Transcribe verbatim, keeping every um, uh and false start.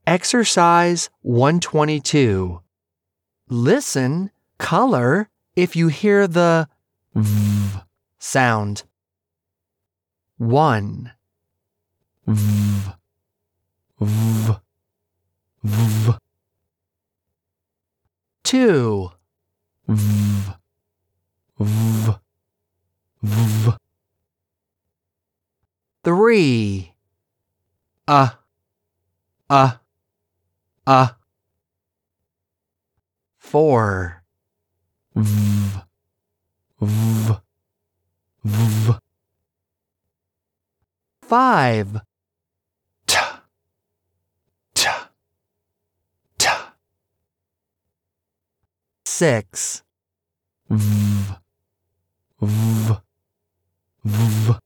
Exercise one twenty-two. Listen, color if you hear the v sound. one. V, v, v. two. V, v, v. three. Uh, uh, uh. four. V, v, v. five. T, t, t. six. V, v, v.